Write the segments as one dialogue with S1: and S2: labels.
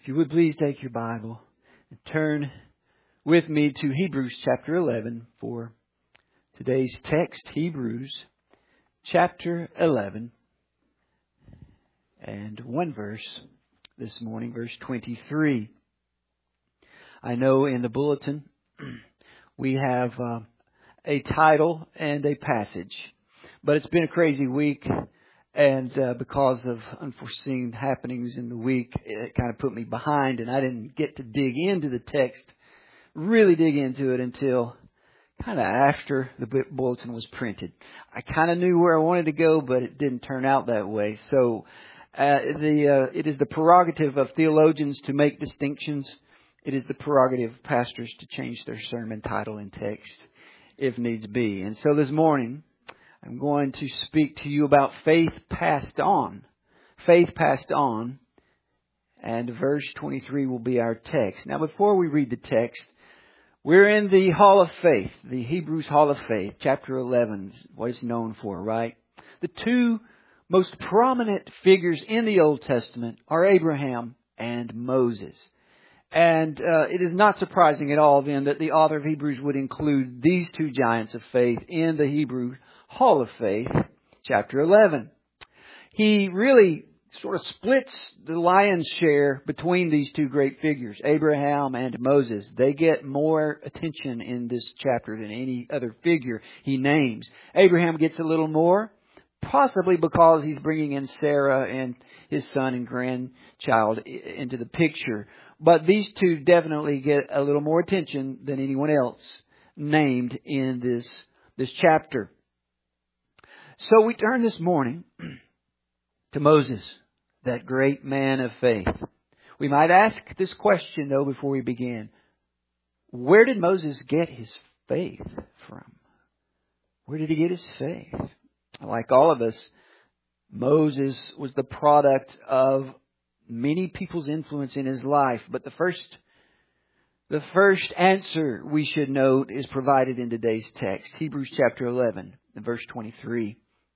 S1: If you would please take your Bible and turn with me to Hebrews chapter 11 for today's text. Hebrews chapter 11 and one verse this morning, verse 23. I know in the bulletin we have a title and a passage, but it's been a crazy week. And because of unforeseen happenings in the week, it kind of put me behind, and I didn't get to dig into the text, really dig into it until kind of after the bulletin was printed. I kind of knew where I wanted to go, but it didn't turn out that way. So it is the prerogative of theologians to make distinctions. It is the prerogative of pastors to change their sermon title and text if needs be. And so this morning, I'm going to speak to you about faith passed on. Faith passed on. And verse 23 will be our text. Now, before we read the text, we're in the Hall of Faith, the Hebrews Hall of Faith, chapter 11, what it's known for, right? The two most prominent figures in the Old Testament are Abraham and Moses. And it is not surprising at all then that the author of Hebrews would include these two giants of faith in the Hebrew Hall of Faith, chapter 11. He really sort of splits the lion's share between these two great figures, Abraham and Moses. They get more attention in this chapter than any other figure he names. Abraham gets a little more, possibly because he's bringing in Sarah and his son and grandchild into the picture. But these two definitely get a little more attention than anyone else named in this chapter. So we turn this morning to Moses, that great man of faith. We might ask this question, though, before we begin. Where did Moses get his faith from? Where did he get his faith? Like all of us, Moses was the product of many people's influence in his life. But the first answer we should note is provided in today's text. Hebrews chapter 11, verse 23.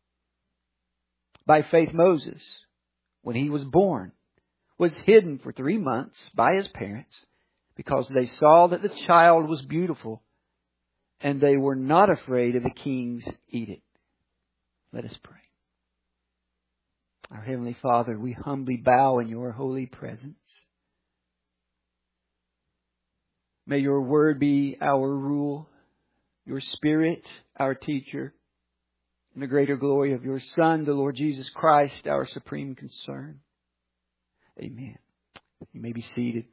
S1: By faith Moses, when he was born, was hidden for 3 months by his parents because they saw that the child was beautiful and they were not afraid of the king's edict. Let us pray. Our Heavenly Father, we humbly bow in your holy presence. May your word be our rule, your Spirit our teacher, and the greater glory of your Son, the Lord Jesus Christ, our supreme concern. Amen. You may be seated.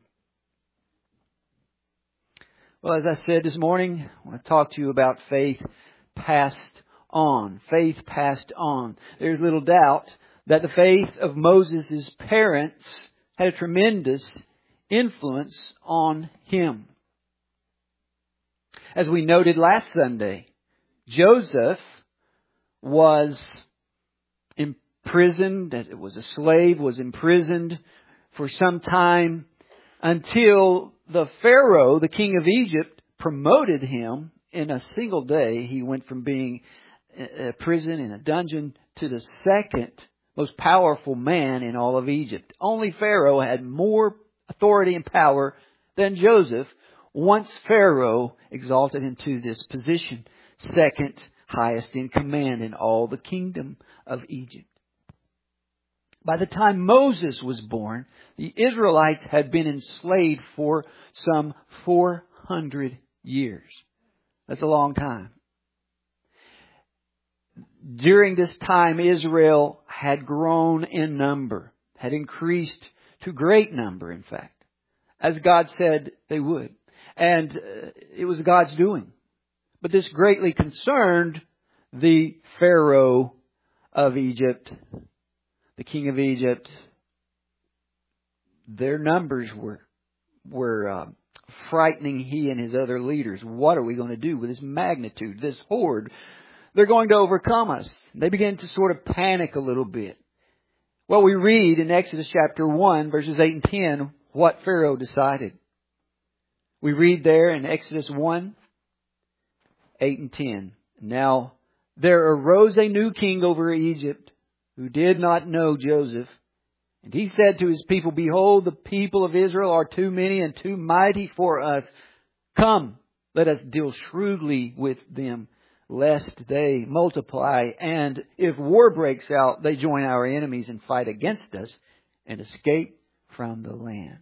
S1: Well, as I said this morning, I want to talk to you about faith passed on. Faith passed on. There's little doubt that the faith of Moses' parents had a tremendous influence on him. As we noted last Sunday, Joseph was imprisoned, as it was a slave, was imprisoned for some time until the Pharaoh, the king of Egypt, promoted him in a single day. He went from being in a prison, in a dungeon, to the second most powerful man in all of Egypt. Only Pharaoh had more authority and power than Joseph once Pharaoh exalted him to this position, second highest in command in all the kingdom of Egypt. By the time Moses was born, the Israelites had been enslaved for some 400 years. That's a long time. During this time, Israel had grown in number, had increased to great number, in fact, as God said they would. And it was God's doing. But this greatly concerned the Pharaoh of Egypt, the king of Egypt. Their numbers were frightening he and his other leaders. What are we going to do with this magnitude, this horde? They're going to overcome us. They began to sort of panic a little bit. Well, we read in Exodus chapter 1, verses 8 and 10, what Pharaoh decided. We read there in Exodus 1, 8 and 10. Now, there arose a new king over Egypt who did not know Joseph. And he said to his people, Behold, the people of Israel are too many and too mighty for us. Come, let us deal shrewdly with them, lest they multiply. And if war breaks out, they join our enemies and fight against us and escape from the land.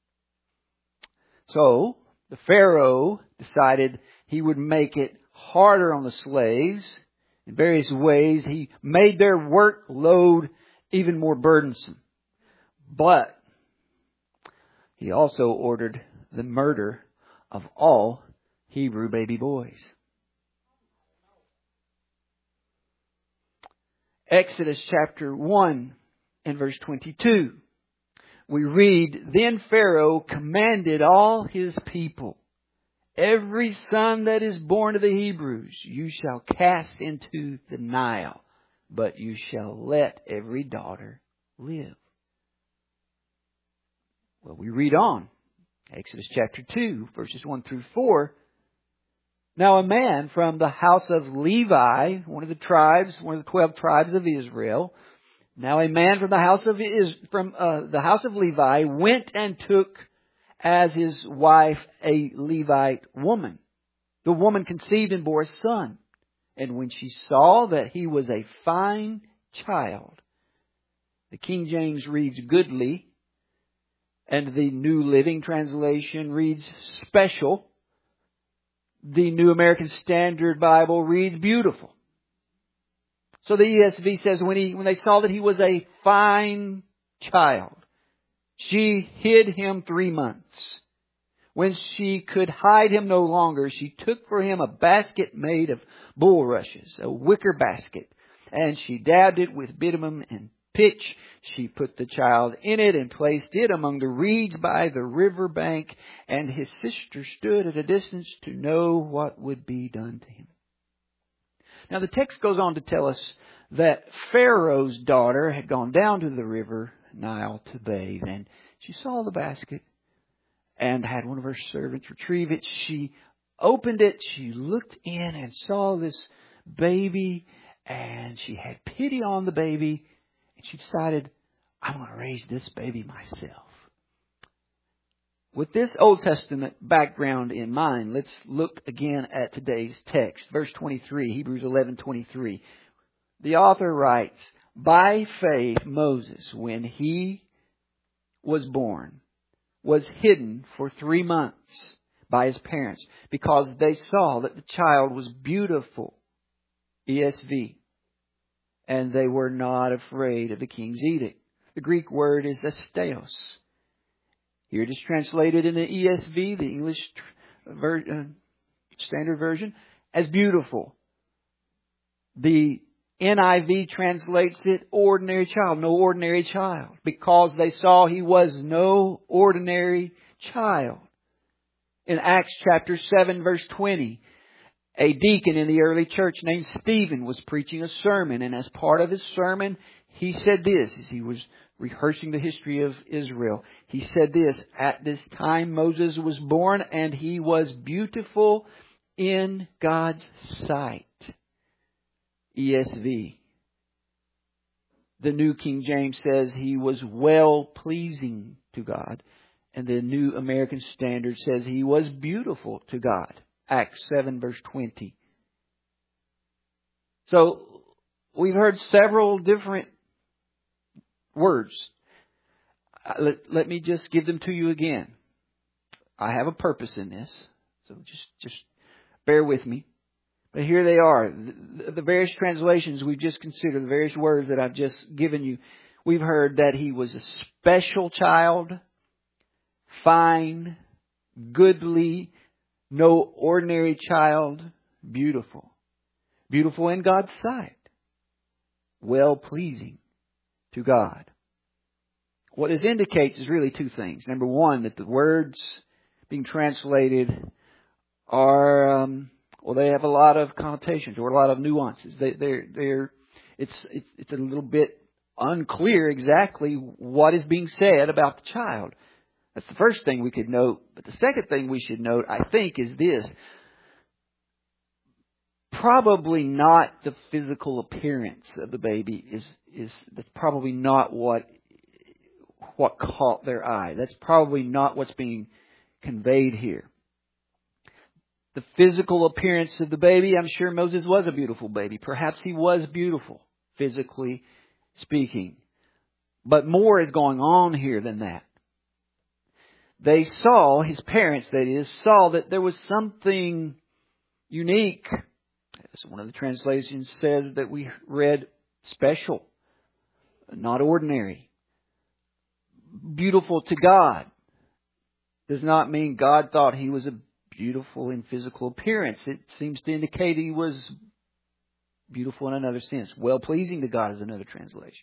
S1: So, the Pharaoh decided he would make it harder on the slaves in various ways. He made their workload even more burdensome. But he also ordered the murder of all Hebrew baby boys. Exodus chapter 1 and verse 22. We read, Then Pharaoh commanded all his people, Every son that is born of the Hebrews you shall cast into the Nile, but you shall let every daughter live. Well, we read on. Exodus chapter 2, verses 1 through 4. Now a man from the house of Levi, one of the 12 tribes of Israel, now a man from the house of Levi went and took as his wife a Levite woman. The woman conceived and bore a son. And when she saw that he was a fine child, the King James reads goodly, and the New Living Translation reads special. The New American Standard Bible reads beautiful. So the ESV says when they saw that he was a fine child, she hid him 3 months. When she could hide him no longer, she took for him a basket made of bulrushes, a wicker basket, and she dabbed it with bitumen and pitch. She put the child in it and placed it among the reeds by the river bank, and his sister stood at a distance to know what would be done to him. Now the text goes on to tell us that Pharaoh's daughter had gone down to the river Nile to bathe, and she saw the basket and had one of her servants retrieve it. She opened it, she looked in and saw this baby, and she had pity on the baby, and she decided, I'm going to raise this baby myself. With this Old Testament background in mind, let's look again at today's text. Verse 23, Hebrews 11:23. The author writes, By faith Moses, when he was born, was hidden for 3 months by his parents because they saw that the child was beautiful. ESV. And they were not afraid of the king's edict. The Greek word is asteos. Here it is translated in the ESV, the English Standard Version, as beautiful. The NIV translates it ordinary child, no ordinary child, because they saw he was no ordinary child. In Acts chapter 7 verse 20, a deacon in the early church named Stephen was preaching a sermon, and as part of his sermon, he said this as he was rehearsing the history of Israel. He said this, At this time Moses was born, and he was beautiful in God's sight. ESV. The New King James says he was well pleasing to God, and the New American Standard says he was beautiful to God. Acts 7 verse 20. So we've heard several different words. Let me just give them to you again. I have a purpose in this, so just bear with me. But here they are. The various translations we've just considered, the various words that I've just given you. We've heard that he was a special child, fine, goodly, no ordinary child, beautiful. Beautiful in God's sight. Well pleasing to God. What this indicates is really two things. Number one, that the words being translated are, they have a lot of connotations or a lot of nuances. It's a little bit unclear exactly what is being said about the child. That's the first thing we could note. But the second thing we should note, I think, is this. Probably not the physical appearance of the baby is probably not what what caught their eye. That's probably not what's being conveyed here. The physical appearance of the baby, I'm sure Moses was a beautiful baby. Perhaps he was beautiful, physically speaking. But more is going on here than that. They saw, his parents that is, saw that there was something unique. As one of the translations says that we read, special, not ordinary, beautiful to God. Does not mean God thought he was a beautiful in physical appearance. It seems to indicate he was beautiful in another sense. Well-pleasing to God is another translation.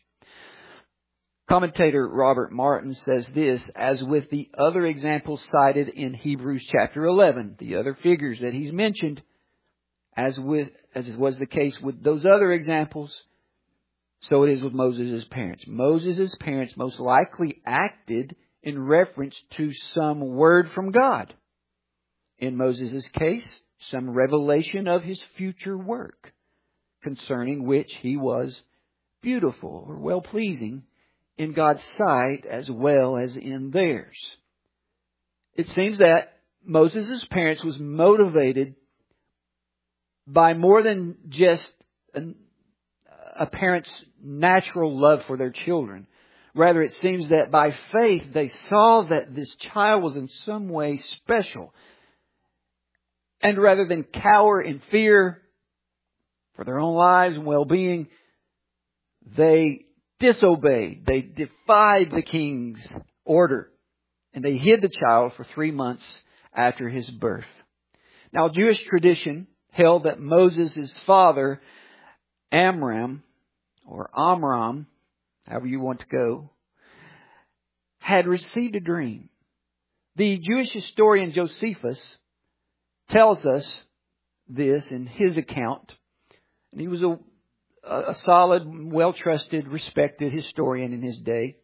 S1: Commentator Robert Martin says this, as with the other examples cited in Hebrews chapter 11, the other figures that he's mentioned, as it was the case with those other examples, so it is with Moses' parents. Moses' parents most likely acted in reference to some word from God. In Moses' case, some revelation of his future work, concerning which he was beautiful or well-pleasing in God's sight as well as in theirs. It seems that Moses' parents was motivated by more than just a parent's natural love for their children. Rather, it seems that by faith they saw that this child was in some way special. And rather than cower in fear for their own lives and well-being, they disobeyed. They defied the king's order. And they hid the child for 3 months after his birth. Now, Jewish tradition held that Moses' father, Amram, or Amram, however you want to go, had received a dream. The Jewish historian Josephus tells us this in his account. And he was a solid, well-trusted, respected historian in his day.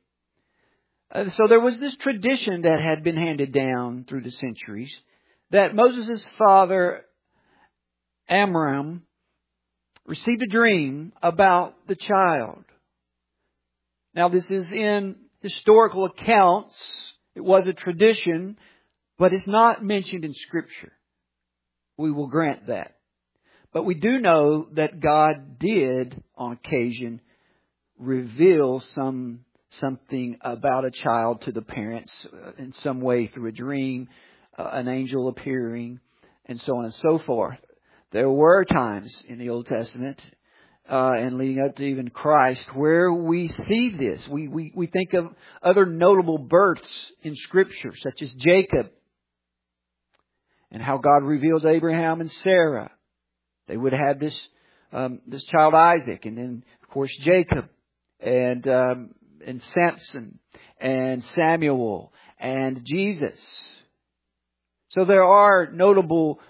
S1: So there was this tradition that had been handed down through the centuries that Moses' father, Amram, received a dream about the child. Now, this is in historical accounts. It was a tradition, but it's not mentioned in Scripture. We will grant that. But we do know that God did, on occasion, reveal something about a child to the parents in some way through a dream, an angel appearing, and so on and so forth. There were times in the Old Testament and leading up to even Christ where we see this. We think of other notable births in Scripture, such as Jacob, and how God revealed to Abraham and Sarah. They would have this child Isaac, and then of course Jacob, and Samson, and Samuel, and Jesus. So there are notable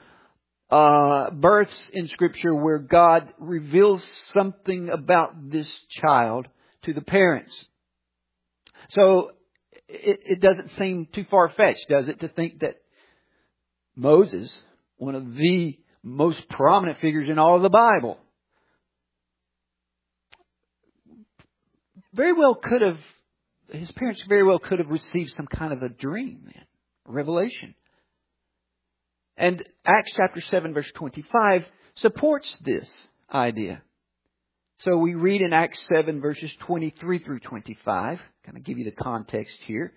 S1: births in Scripture where God reveals something about this child to the parents. So it doesn't seem too far-fetched, does it, to think that Moses, one of the most prominent figures in all of the Bible, his parents very well could have received some kind of a dream, a revelation. And Acts chapter 7 verse 25 supports this idea. So we read in Acts 7 verses 23 through 25, kind of give you the context here.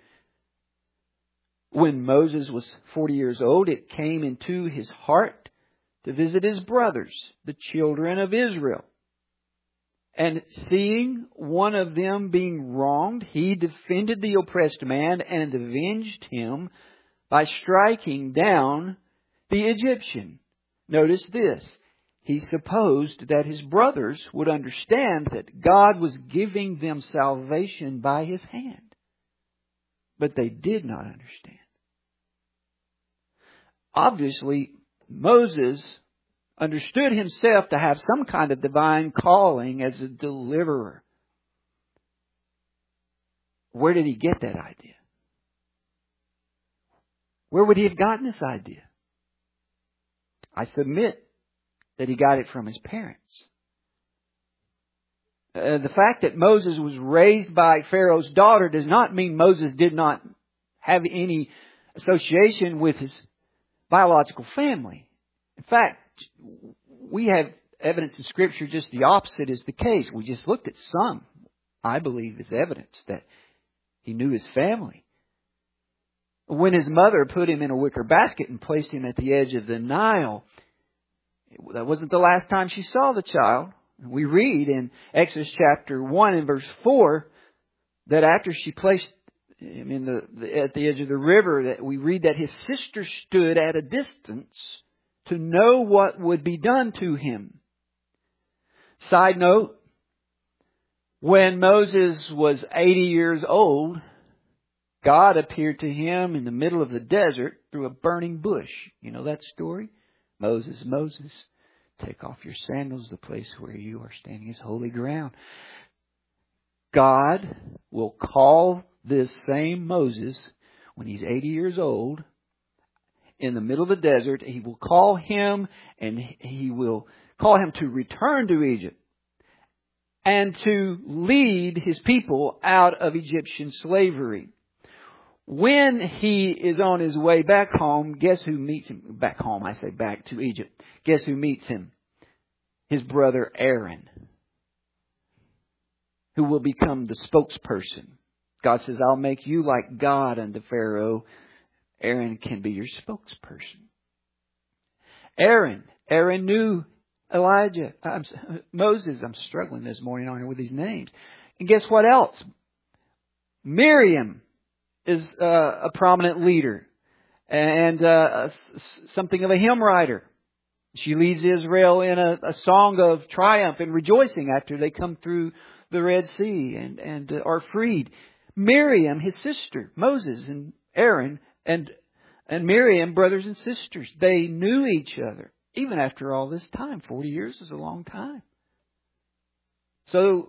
S1: When Moses was 40 years old, it came into his heart to visit his brothers, the children of Israel. And seeing one of them being wronged, he defended the oppressed man and avenged him by striking down the Egyptian. Notice this. He supposed that his brothers would understand that God was giving them salvation by his hand. But they did not understand. Obviously, Moses understood himself to have some kind of divine calling as a deliverer. Where did he get that idea? Where would he have gotten this idea? I submit that he got it from his parents. The fact that Moses was raised by Pharaoh's daughter does not mean Moses did not have any association with his biological family. In fact, we have evidence in Scripture just the opposite is the case. We just looked at some, I believe, as evidence that he knew his family. When his mother put him in a wicker basket and placed him at the edge of the Nile, that wasn't the last time she saw the child. We read in Exodus chapter 1 and verse 4 that after she placed him at the edge of the river, that we read that his sister stood at a distance to know what would be done to him. Side note, when Moses was 80 years old, God appeared to him in the middle of the desert through a burning bush. You know that story? Moses, Moses, take off your sandals. The place where you are standing is holy ground. God will call this same Moses when he's 80 years old in the middle of the desert. He will call him, and he will call him to return to Egypt and to lead his people out of Egyptian slavery. When he is on his way back home, guess who meets him? Back home, I say back to Egypt. Guess who meets him? His brother Aaron, who will become the spokesperson. God says, I'll make you like God unto Pharaoh. Aaron can be your spokesperson. Aaron knew Moses. I'm struggling this morning with these names. And guess what else? Miriam is a prominent leader and something of a hymn writer. She leads Israel in a song of triumph and rejoicing after they come through the Red Sea and are freed. Miriam, his sister, Moses and Aaron and Miriam, brothers and sisters, they knew each other. Even after all this time, 40 years is a long time. So,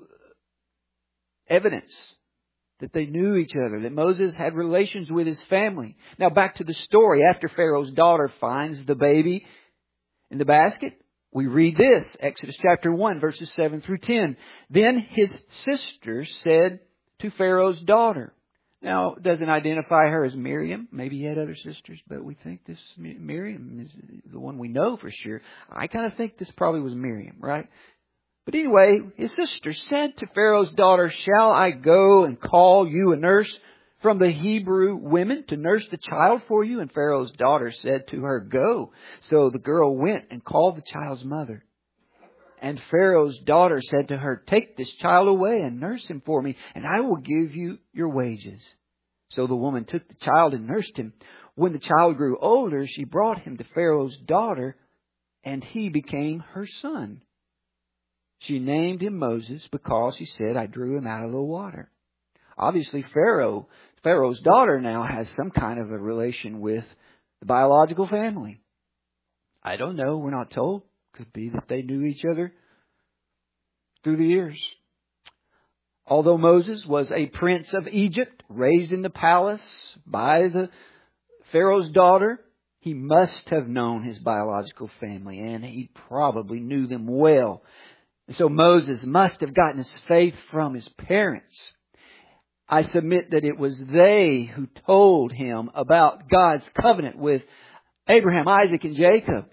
S1: evidence that they knew each other, that Moses had relations with his family. Now back to the story. After Pharaoh's daughter finds the baby in the basket, we read this, Exodus chapter 1, verses 7 through 10. Then his sister said to Pharaoh's daughter. Now, it doesn't identify her as Miriam. Maybe he had other sisters, but we think this Miriam is the one we know for sure. I kind of think this probably was Miriam, right? But anyway, his sister said to Pharaoh's daughter, shall I go and call you a nurse from the Hebrew women to nurse the child for you? And Pharaoh's daughter said to her, go. So the girl went and called the child's mother. And Pharaoh's daughter said to her, take this child away and nurse him for me, and I will give you your wages. So the woman took the child and nursed him. When the child grew older, she brought him to Pharaoh's daughter, and he became her son. She named him Moses because, she said, I drew him out of the water. Obviously, Pharaoh's daughter now has some kind of a relation with the biological family. I don't know. We're not told. Could be that they knew each other through the years. Although Moses was a prince of Egypt, raised in the palace by the Pharaoh's daughter, he must have known his biological family, and he probably knew them well. And so Moses must have gotten his faith from his parents. I submit that it was they who told him about God's covenant with Abraham, Isaac, and Jacob.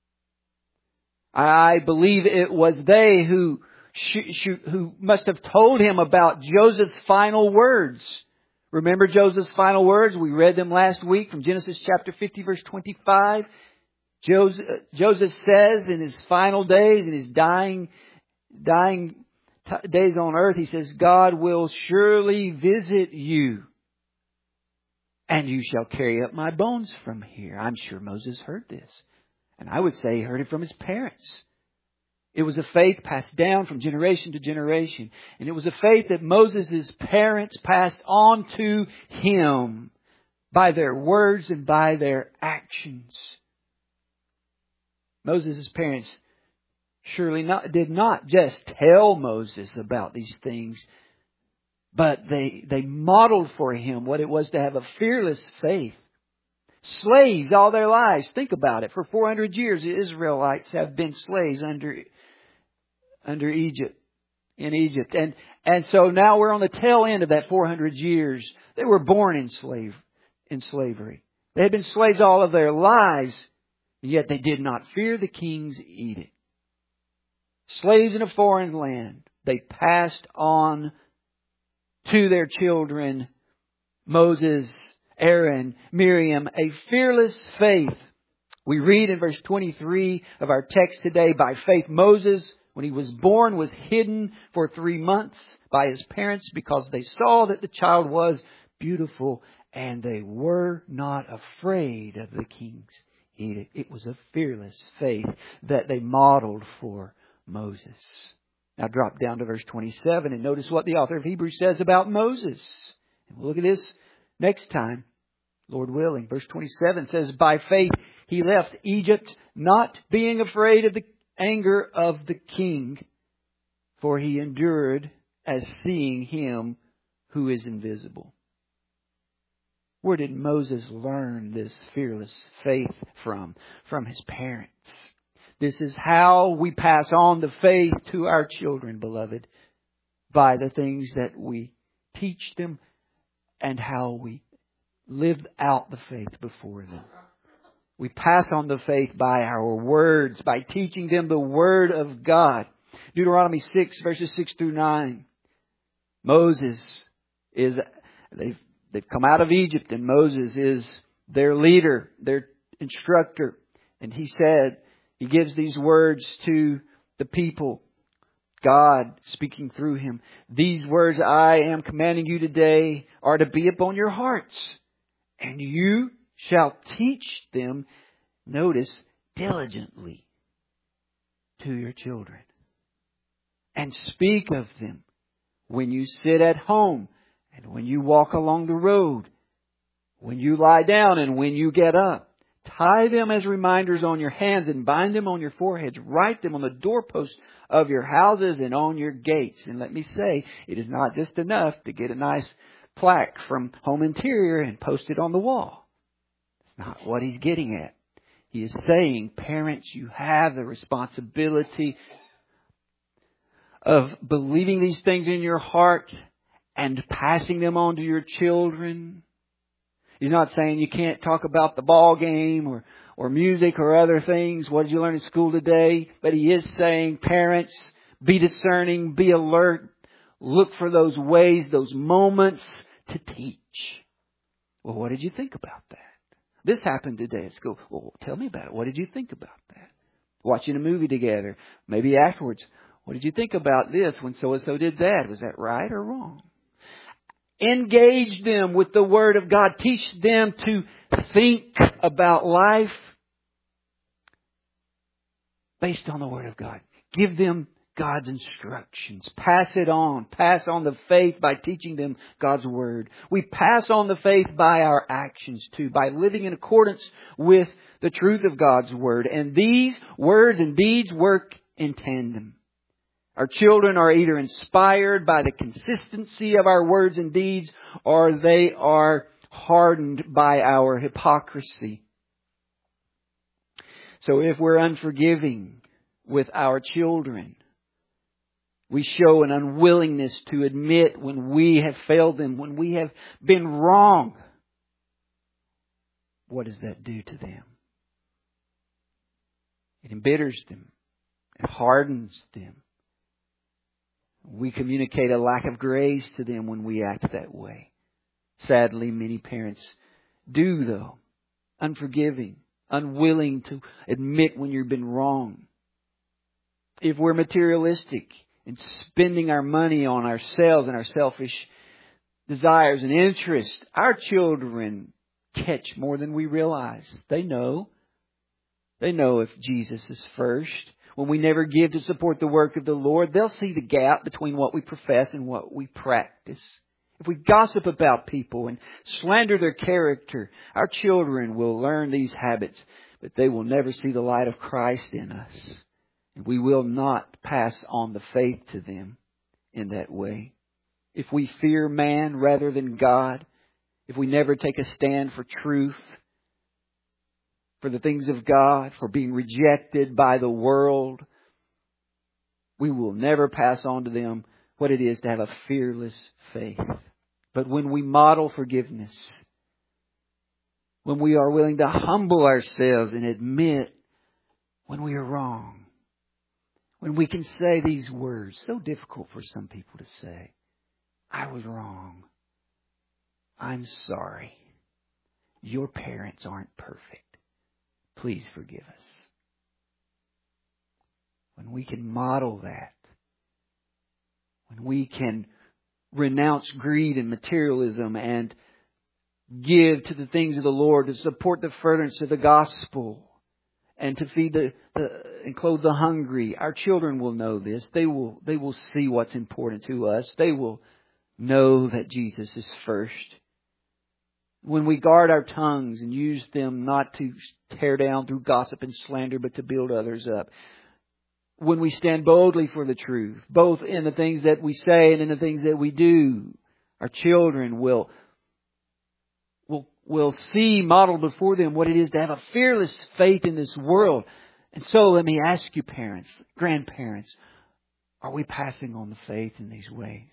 S1: I believe it was they who must have told him about Joseph's final words. Remember Joseph's final words? We read them last week from Genesis chapter 50, verse 25. Joseph says in his final days, in his dying days on earth, he says, God will surely visit you, and you shall carry up my bones from here. I'm sure Moses heard this. And I would say he heard it from his parents. It was a faith passed down from generation to generation. And it was a faith that Moses' parents passed on to him by their words and by their actions. Moses' parents surely did not just tell Moses about these things, but they modeled for him what it was to have a fearless faith. Slaves all their lives. Think about it. For 400 years, the Israelites have been slaves under Egypt. in Egypt. And so now we're on the tail end of that 400 years. They were born in slavery. They had been slaves all of their lives, and yet they did not fear the king's edict. Slaves in a foreign land. They passed on to their children, Moses, Aaron, Miriam, a fearless faith. We read in verse 23 of our text today, by faith Moses, when he was born, was hidden for 3 months by his parents because they saw that the child was beautiful and they were not afraid of the king's edict. It was a fearless faith that they modeled for Moses. Now drop down to verse 27 and notice what the author of Hebrews says about Moses. We'll look at this next time, Lord willing. Verse 27 says, by faith he left Egypt, not being afraid of the anger of the king, for he endured as seeing him who is invisible. Where did Moses learn this fearless faith from? From his parents. This is how we pass on the faith to our children, beloved, by the things that we teach them and how we live out the faith before them. We pass on the faith by our words, by teaching them the Word of God. Deuteronomy 6, verses 6 through 9. Moses is, they've come out of Egypt, and Moses is their leader, their instructor. And he said, he gives these words to the people, God speaking through him. These words I am commanding you today are to be upon your hearts, and you shall teach them, notice, diligently to your children. And speak of them when you sit at home and when you walk along the road, when you lie down and when you get up. Tie them as reminders on your hands and bind them on your foreheads. Write them on the doorposts of your houses and on your gates. And let me say, it is not just enough to get a nice plaque from Home Interior and post it on the wall. That's not what he's getting at. He is saying, parents, you have the responsibility of believing these things in your heart and passing them on to your children. He's not saying you can't talk about the ball game or music or other things. What did you learn in school today? But he is saying, parents, be discerning, be alert. Look for those ways, those moments to teach. Well, what did you think about that? This happened today at school. Well, tell me about it. What did you think about that? Watching a movie together, maybe afterwards. What did you think about this when so-and-so did that? Was that right or wrong? Engage them with the Word of God. Teach them to think about life based on the Word of God. Give them God's instructions. Pass it on. Pass on the faith by teaching them God's Word. We pass on the faith by our actions too, by living in accordance with the truth of God's Word. And these words and deeds work in tandem. Our children are either inspired by the consistency of our words and deeds, or they are hardened by our hypocrisy. So if we're unforgiving with our children, we show an unwillingness to admit when we have failed them, when we have been wrong. What does that do to them? It embitters them. It hardens them. We communicate a lack of grace to them when we act that way. Sadly, many parents do, though. Unforgiving, unwilling to admit when you've been wrong. If we're materialistic and spending our money on ourselves and our selfish desires and interests, our children catch more than we realize. They know. They know if Jesus is first. When we never give to support the work of the Lord, they'll see the gap between what we profess and what we practice. If we gossip about people and slander their character, our children will learn these habits, but they will never see the light of Christ in us. And we will not pass on the faith to them in that way. If we fear man rather than God, if we never take a stand for truth, for the things of God, for being rejected by the world, We will never pass on to them what it is to have a fearless faith. But when we model forgiveness, when we are willing to humble ourselves and admit when we are wrong, when we can say these words, so difficult for some people to say, I was wrong. I'm sorry. Your parents aren't perfect. Please forgive us. When we can model that, when we can renounce greed and materialism and give to the things of the Lord to support the furtherance of the gospel and to feed and clothe the hungry, our children will know this. They will see what's important to us. They will know that Jesus is first. When we guard our tongues and use them not to tear down through gossip and slander, but to build others up. When we stand boldly for the truth, both in the things that we say and in the things that we do, our children will see modeled before them what it is to have a fearless faith in this world. And so let me ask you, parents, grandparents, are we passing on the faith in these ways?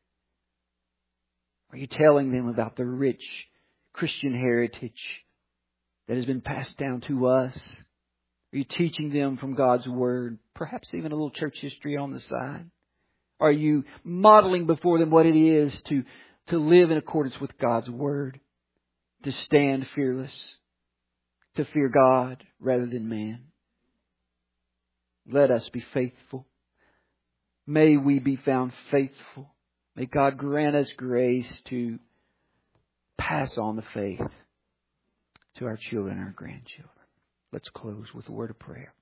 S1: Are you telling them about the rich Christian heritage that has been passed down to us? Are you teaching them from God's Word? Perhaps even a little church history on the side? Are you modeling before them what it is to live in accordance with God's Word? To stand fearless? To fear God rather than man? Let us be faithful. May we be found faithful. May God grant us grace to pass on the faith to our children and our grandchildren. Let's close with a word of prayer.